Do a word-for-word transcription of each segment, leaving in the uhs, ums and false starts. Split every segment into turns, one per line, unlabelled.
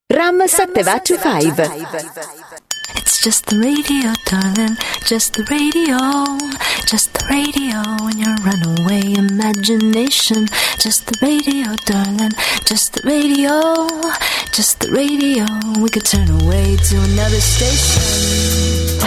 Ram settecentoventucinque.
It's just the radio, darling, just the radio, just the radio in your runaway imagination. Just the radio, darling, just the radio, just the radio. We could turn away to another station.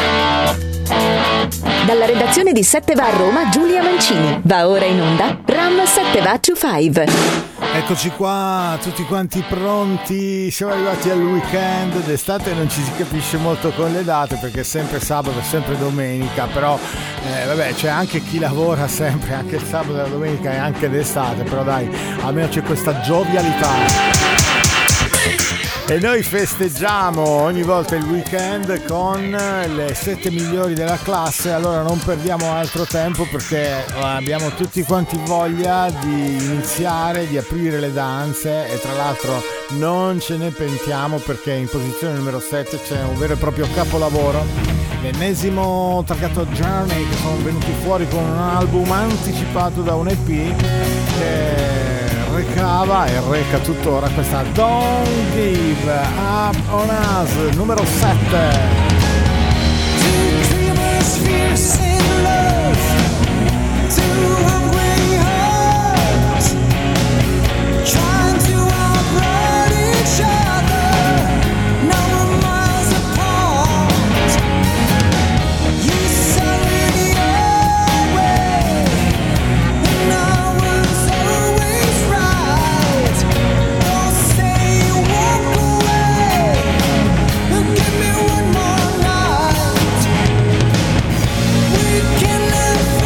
Dalla redazione di sette va a Roma, Giulia Mancini. Va ora in onda Ram settecentoventucinque.
Eccoci qua, tutti quanti pronti, siamo arrivati al weekend d'estate, non ci si capisce molto con le date perché è sempre sabato, è sempre domenica, però eh, vabbè, c'è anche chi lavora sempre, anche il sabato e la domenica e anche d'estate, però dai, almeno c'è questa giovialità. E noi festeggiamo ogni volta il weekend con le sette migliori della classe, allora non perdiamo altro tempo perché abbiamo tutti quanti voglia di iniziare, di aprire le danze e tra l'altro non ce ne pentiamo perché in posizione numero sette c'è un vero e proprio capolavoro, l'ennesimo targato Journey, che sono venuti fuori con un album anticipato da un E P che recava e reca tuttora questa Don't Give Up On Us numero sette.
Give me one more night. We can live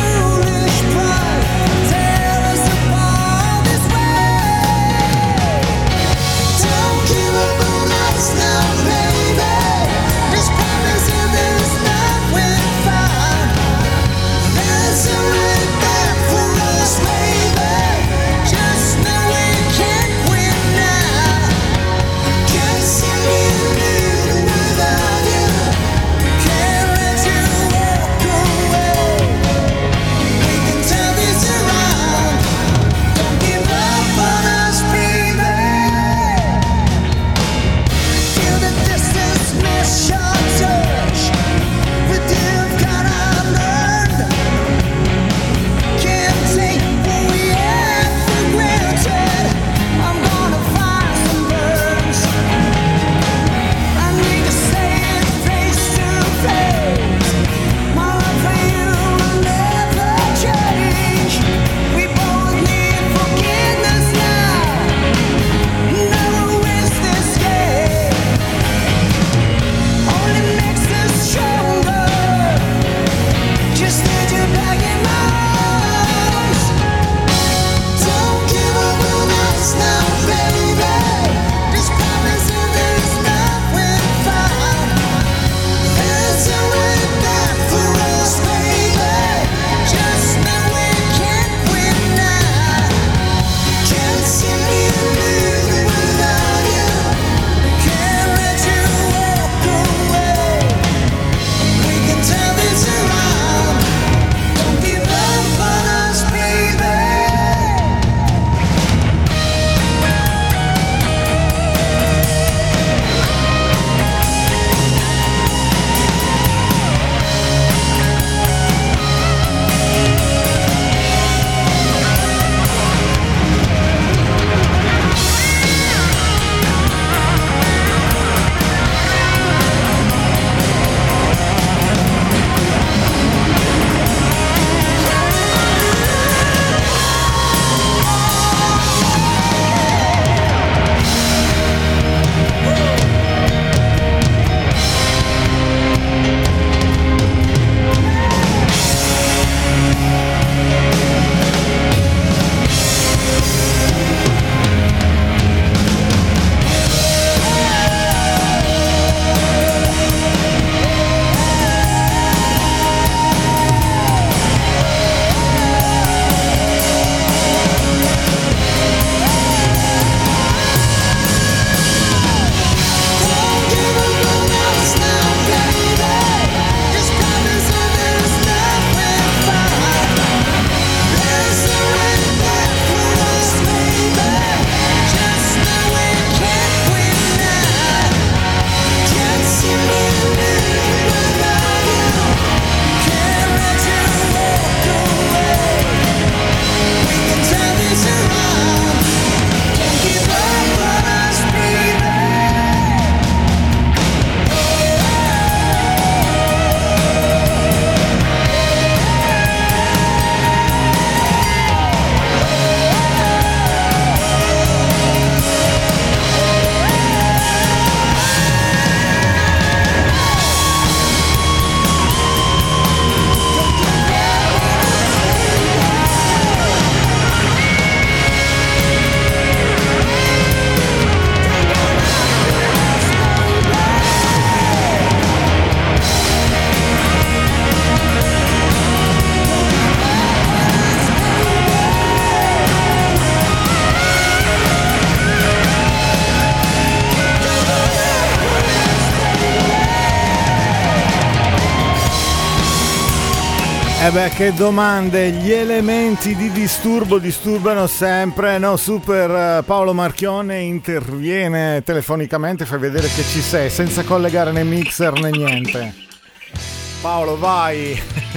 Eh beh, che domande, gli elementi di disturbo disturbano sempre, no? Super Paolo Marchione interviene telefonicamente, fai vedere che ci sei, senza collegare né mixer né niente. Paolo, vai!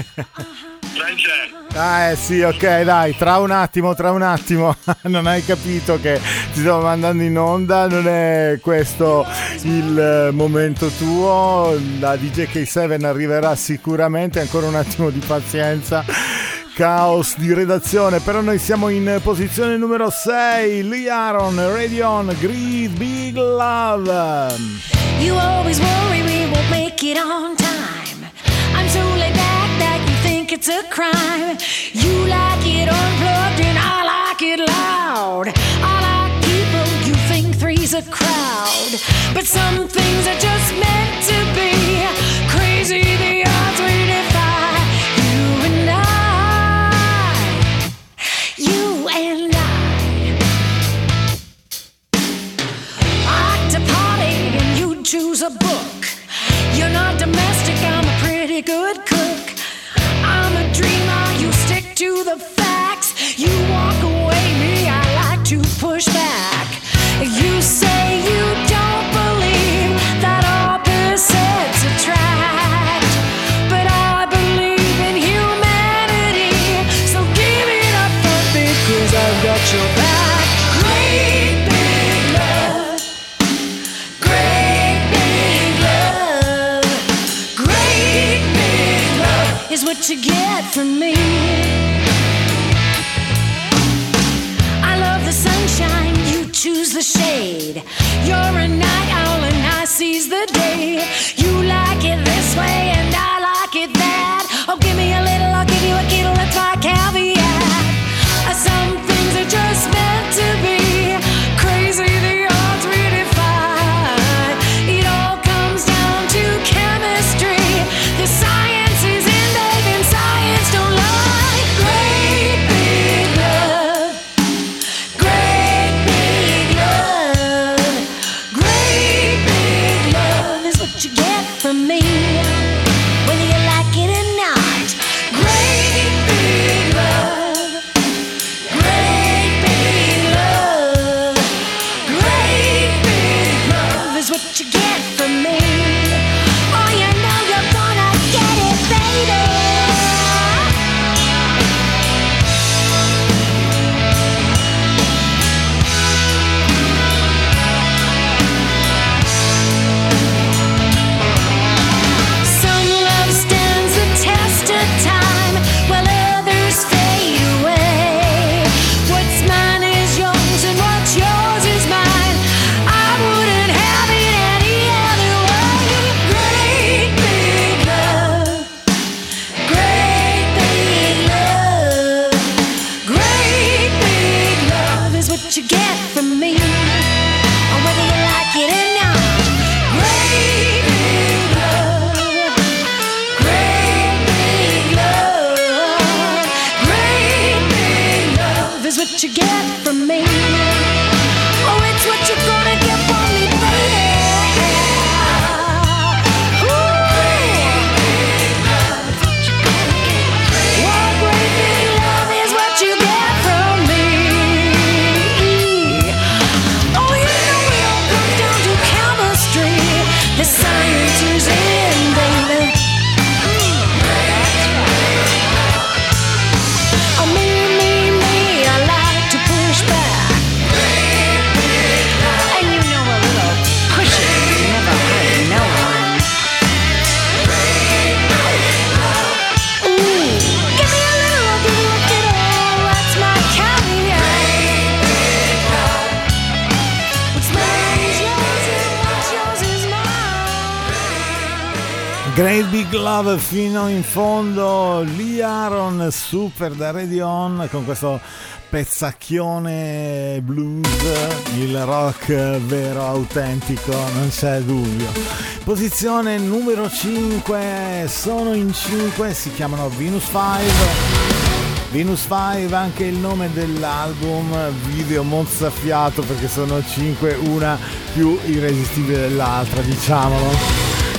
Ah eh sì, ok, dai, tra un attimo, tra un attimo. Non hai capito che ti stavo mandando in onda, non è questo il momento tuo. La D J K sette arriverà sicuramente, ancora un attimo di pazienza. Caos di redazione, però noi siamo in posizione numero sei. Lee Aaron, Radio On, Great Big Love.
You always worry we won't make it on time. I'm so laid back that you think it's a crime. You like it unplugged and I like it loud. I like people, you think three's a crowd. But some things are just meant to be. Crazy the odds we defy. You and I, you and I. I like to party and you choose a book. You're not domestic, I'm a pretty good cook. I'm a dreamer, you stick to the facts. You walk away, me, I like to push back. You say you don't believe that opposites attract, but I believe in humanity, so give it up for me, 'cause I've got your back. Great big love, great big love, great big love is what you get from me. I love the sunshine, you choose the shade. You're a night owl and I seize the day. You like it this way and I like it that. Oh, give me a little, I'll give you a kittle, let's try caveat. Some things are just meant to be. Crazy the odds we defy. It all comes down to chemistry. The science is in, babe, and science don't lie. Great big love, great big love, great big love is what you get from me, whether you like it or not. Great big love, great big love, great big love is what you get from me. Oh, you know you're gonna get it, baby. Some love stands the test of time, while others fade away. What's mine is yours and what's yours is mine. I wouldn't have it any other way. Great big love, great big love, great big love is what you get from me, or whether you like it or not. Great big love, great big love, great big love is what you get from me. Oh, it's what you're gonna get from me, baby. Ooh. Oh, great big love is what you get from me. Oh, you know it all comes down to chemistry. The science is in, baby. Oh, me, me, me, I like to push back. And you know a little pushing never hurt no one. Ooh, give me a little, I'll give you a little. That's my caveat. What's mine is yours and what's yours is mine.
Great Big Love fino in fondo. Lee Aaron, super da Radio On, con questo pezzacchione blues, il rock vero, autentico, non c'è dubbio. Posizione numero cinque, sono in cinque, si chiamano Venus cinque. Venus cinque, anche il nome dell'album, video mozzafiato perché sono cinque, una più irresistibile dell'altra, diciamolo.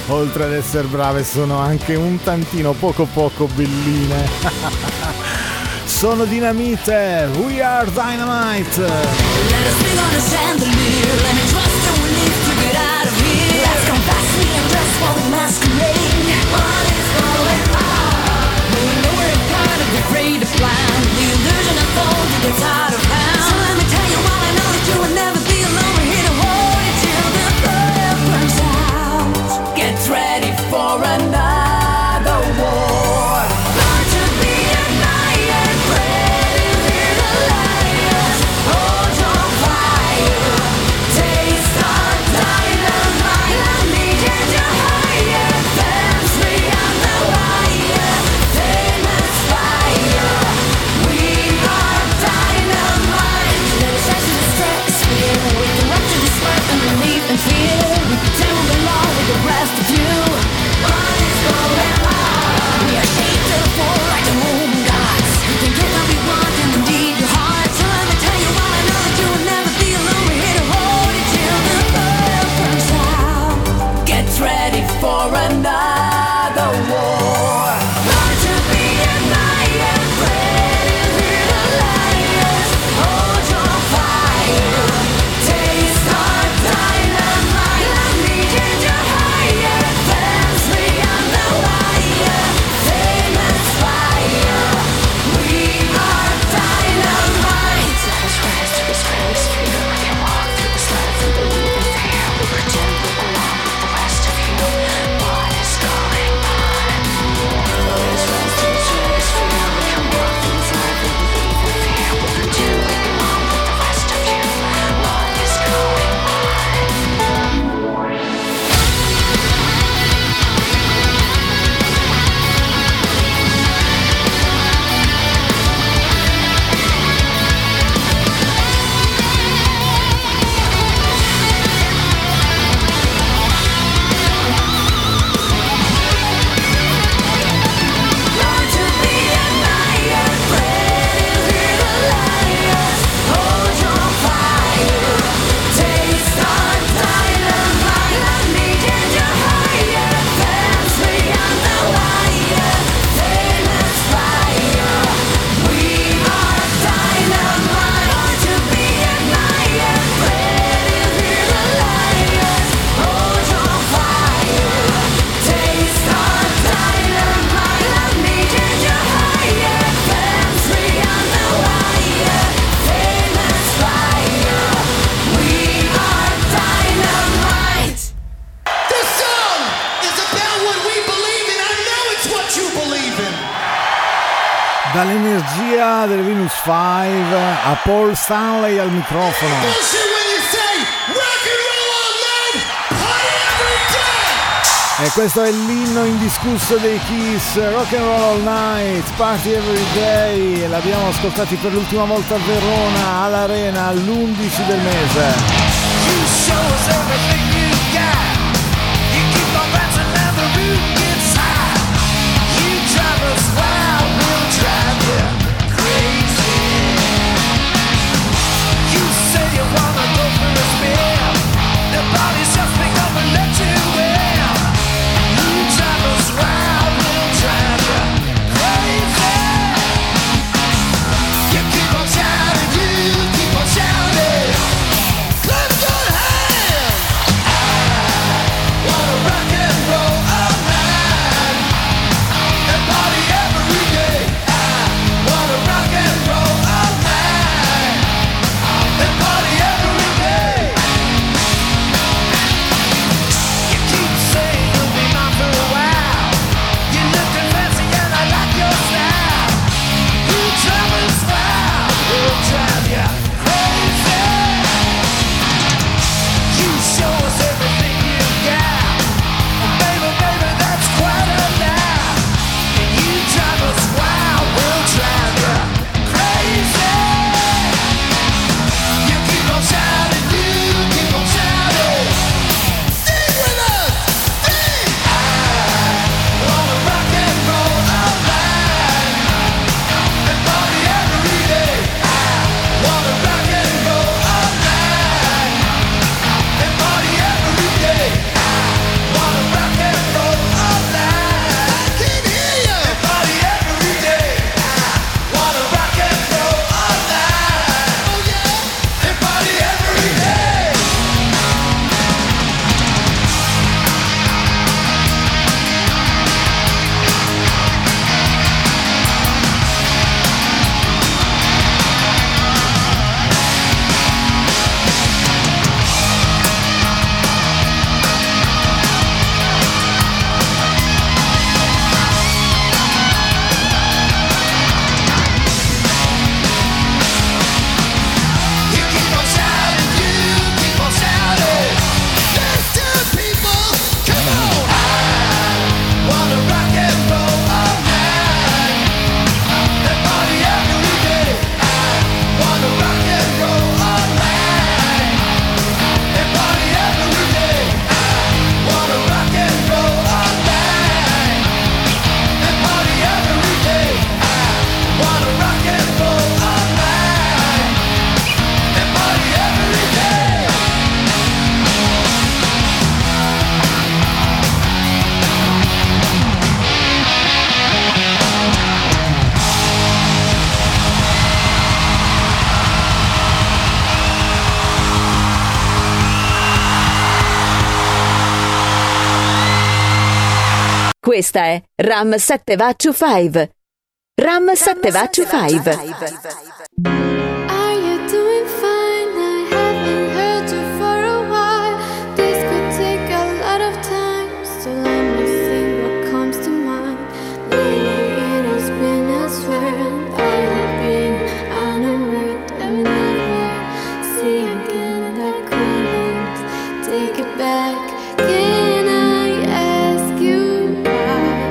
oltre ad essere brave sono anche un tantino poco poco belline. Sono Dinamite, We Are Dynamite.
Let us sing on the chandelier, let me trust and we need to get out of here. Let's come back, we and dress for the masquerade. What is going on? We know we're kind of afraid to fly. The illusion of gold to get out of town. So let me tell you what I know, that you will never be alone. We're here to hold you till the fire burns out. Get ready for another war. Born to be a lion, ready to hear the lions. Hold your fire, taste our dynamite. I need you to higher, dance me on the wire. Famous fire, we are dynamite. Let us rise to the stratosphere. We can run to this earth underneath and feel. We pretend we belong with the rest of you. What is going on? We are shaped to the floor like the moon gods. We can get what we want and we need your heart. So let me tell you all I know, that you will never be alone. We're here to hold you till the fire burns out. Get ready for another war. Born to be a lion, ready to hear the lions. Hold your fire, taste our dynamite. I need you to higher, dance me on the wire. Famous fire, we are dynamite. Let us rise to the stratosphere. We can walk through the slums and believe in fear. We pretend we belong with the rest of you. What is going on? Let us rise to the stratosphere. We can walk through the slums and believe in fear. We pretend we belong with the rest of you. What is going on? Born to be a lion, ready to hear the lions. Hold your fire, taste our dynamite. I need you to higher, dance me on the wire. Famous fire, we are dynamite. Born to be a lion, ready to hear the lions. Hold your fire, taste our dynamite. I need you to higher, dance me on the wire. Famous fire, we are dynamite.
This song is about what we believe in. I know it's what you believe in.
Dall'energia delle Venus cinque a Paul Stanley al microfono.
Bullshit when you say rock and roll all night, party every day.
E questo è l'inno indiscusso dei Kiss, Rock and Roll All Night, Party Every Day. E l'abbiamo ascoltati per l'ultima volta a Verona, all'Arena, l'undici del mese.
You show us everything you got. You keep on dancing and the roof gets high. You drive us wild, we'll drive you crazy. You say you wanna go for a spin. The body's just pick up and let you in. You drive us wild, we'll drive you crazy. You keep on shouting, you keep on shouting. Clap your hands.
Questa è Ram Settevachu cinque. Ram Settevachu cinque.
Are you doing fine? I haven't heard you for a while. This could take a lot of time, so let me see what comes to mind. Lately it has been elsewhere, and I have been unaware. Let me never see again, and I couldn't take it back. Can I ask you why?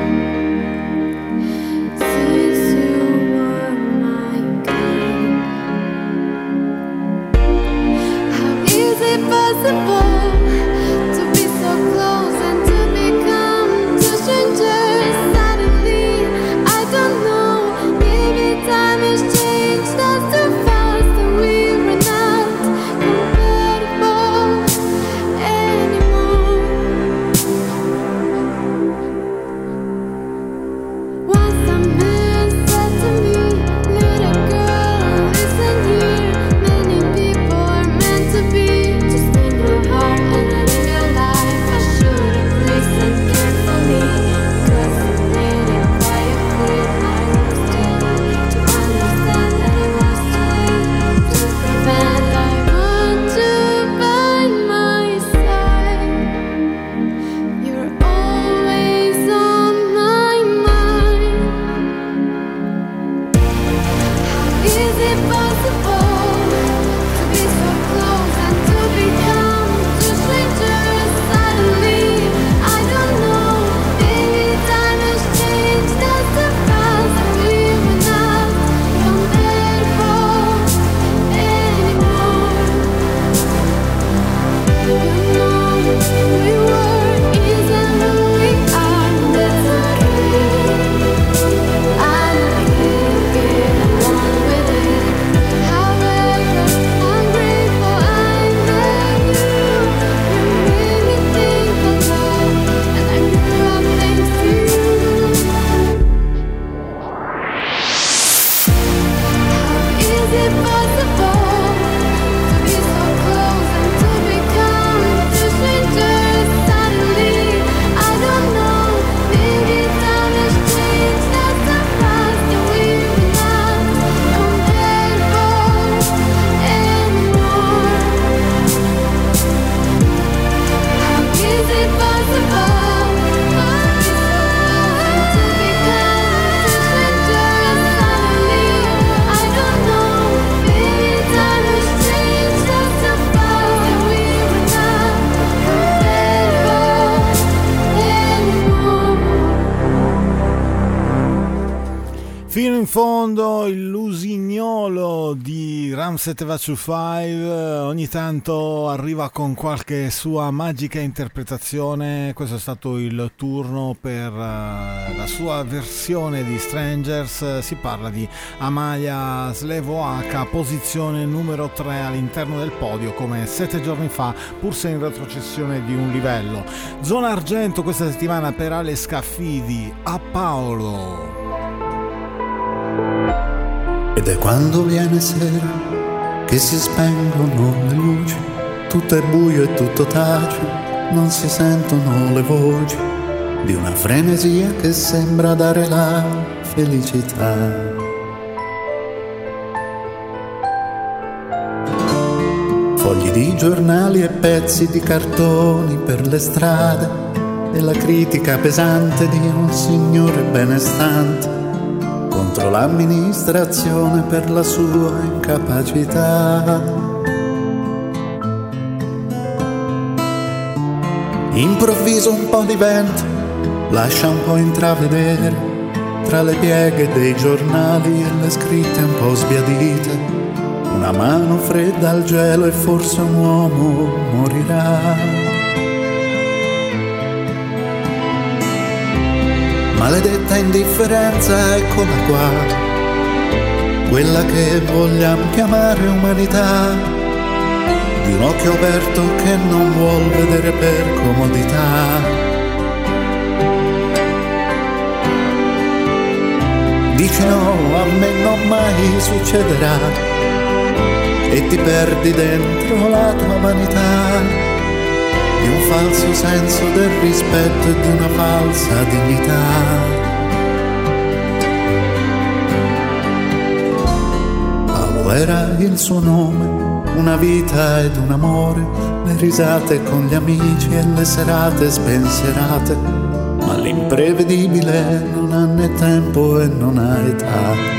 Since you were my kind, how is it possible to be so close and to become two strangers suddenly? I don't know, maybe time has changed us too fast and we were not compatible anymore. Once a man said to me, little girl, listen here. Many people are meant to be just in your heart and not in your life. I should have listened carefully, because it made it quiet quick. I was trying to understand that it was too late to prevent. I want you by my side. You're always on my mind. How is it possible to be so close and to become two strangers suddenly? I don't know, maybe time has changed us too fast and we were not compatible anymore. You know we were, isn't who we are, and that's okay. I can't get along with it. However, I'm grateful I met you. You made me think of love, and I grew up thanks to you. How is it possible to be so close and to become two strangers suddenly? I don't know, maybe time has changed us so fast and we were not compatible anymore. How is it possible to become two strangers suddenly? I don't know, maybe time has changed us so fast and we were not compatible anymore.
Fino in fondo il lusignolo di Ram Settevachu cinque ogni tanto arriva con qualche sua magica interpretazione. Questo è stato il turno per eh, la sua versione di Strangers. Si parla di Amalia Slevoaka, posizione numero tre all'interno del podio, come sette giorni fa, pur se in retrocessione di un livello. Zona argento questa settimana per Ale Scaffidi, A Paolo.
Ed è quando viene sera che si spengono le luci, tutto è buio e tutto tace, non si sentono le voci di una frenesia che sembra dare la felicità. Fogli di giornali e pezzi di cartoni per le strade e la critica pesante di un signore benestante contro l'amministrazione per la sua incapacità. Improvviso un po' di vento lascia un po' intravedere tra le pieghe dei giornali e le scritte un po' sbiadite una mano fredda al gelo e forse un uomo morirà. Maledetta indifferenza, eccola qua, quella che vogliamo chiamare umanità, di un occhio aperto che non vuol vedere per comodità. Dici no, a me non mai succederà, e ti perdi dentro la tua vanità. di un falso senso del rispetto e di una falsa dignità. Paolo era il suo nome, una vita ed un amore, le risate con gli amici e le serate spensierate, ma l'imprevedibile non ha né tempo e non ha età.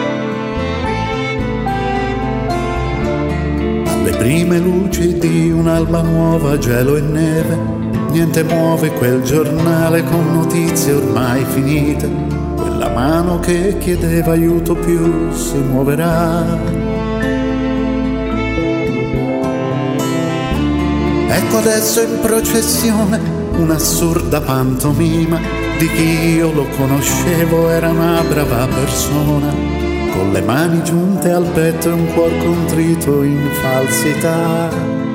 Alle prime luci di un'alba nuova, gelo e neve, niente muove quel giornale con notizie ormai finite, quella mano che chiedeva aiuto più si muoverà. Ecco adesso in processione un'assurda pantomima di chi io lo conoscevo, era una brava persona, con le mani giunte al petto e un cuor contrito in falsità.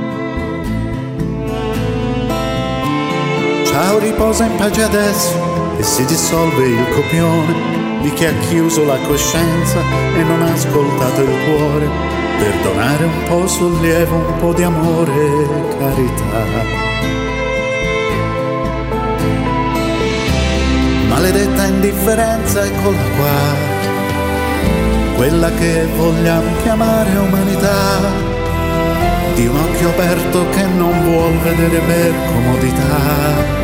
Ciao, riposa in pace adesso e si dissolve il copione di chi ha chiuso la coscienza e non ha ascoltato il cuore, per donare un po' sollievo, un po' di amore e carità. Maledetta indifferenza, eccola qua, quella che vogliamo chiamare umanità, di un occhio aperto che non vuol vedere per comodità.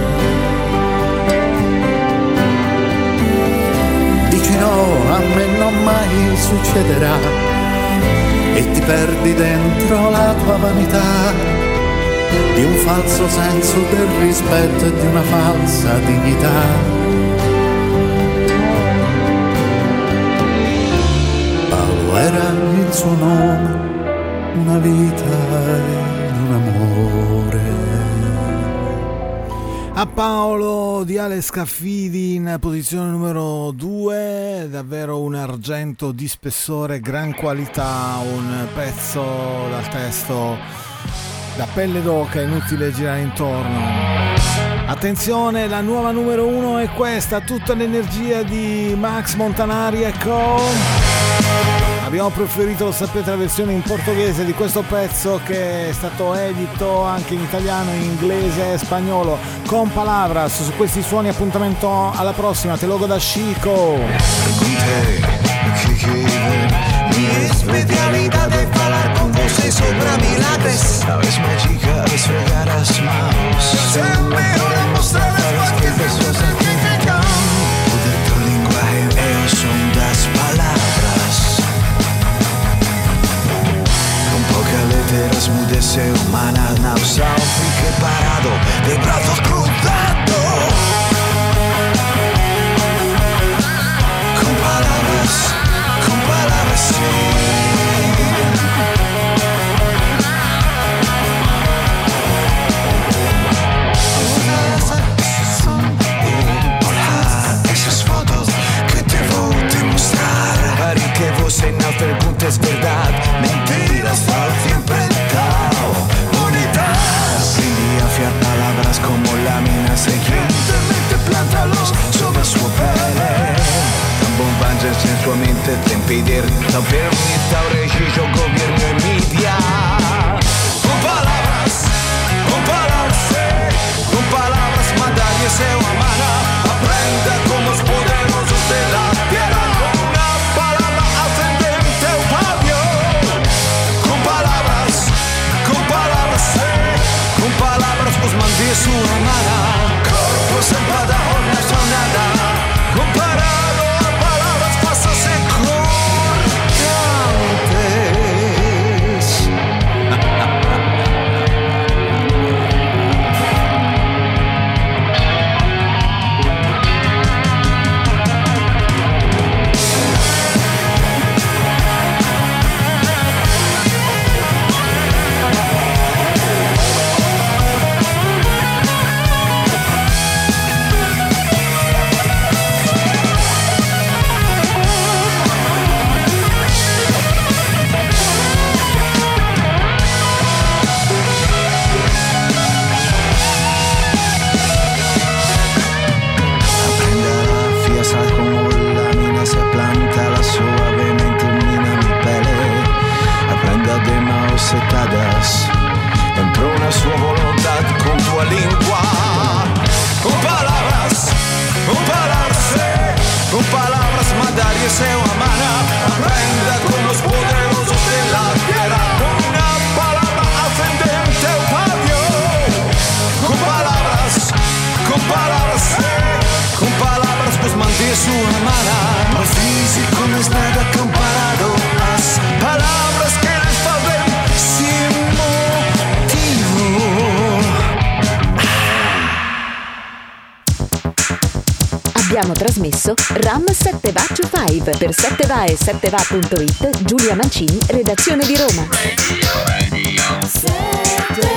Dici no, a me non mai succederà, e ti perdi dentro la tua vanità, di un falso senso del rispetto e di una falsa dignità. Era il suo nome, una vita e un amore.
A Paolo di Ale Scaffidi in posizione numero due, davvero un argento di spessore, gran qualità, un pezzo dal testo da pelle d'oca, inutile girare intorno. Attenzione, la nuova numero uno è questa, tutta l'energia di Max Montanari e Co. Abbiamo preferito, lo sapete, la versione in portoghese di questo pezzo, che è stato edito anche in italiano, in inglese e spagnolo, con Palavras. Su questi suoni appuntamento alla prossima, te logo da Chico.
Mi especialidad es hablar con vos sobre milagres. Sabes mágica, ves fregar as mãos. Es el mejor mostrar que pessoas significam. O de tu linguaje, ellos son das palavras. Con pocas letras, mudece humana, nausea, fique parado, de brazos cruzados. Con palabras. Con palabras sí. Esas fotos que te voy a demostrar, para que vos en las preguntas verdad, mentiras siempre dado bonitas. Aprendí a afiar palabras como láminas, evidentemente plántalos sobre su piel. Bombanzas en sua mente te impedir saber instaurar o gobierno e media. Com palavras, com palavras, com palavras, mandar-lhe seu amana. Aprenda como os poderosos de la tierra. Com una palabra ascendente o patio. Com palavras, com palavras, com palavras, os mandie su amana. Corpos en cada hora son nada. Comparado.
abbiamo trasmesso Ram sette Va to Five per sette va e sette va punto it. Giulia Mancini, redazione di Roma.
Sette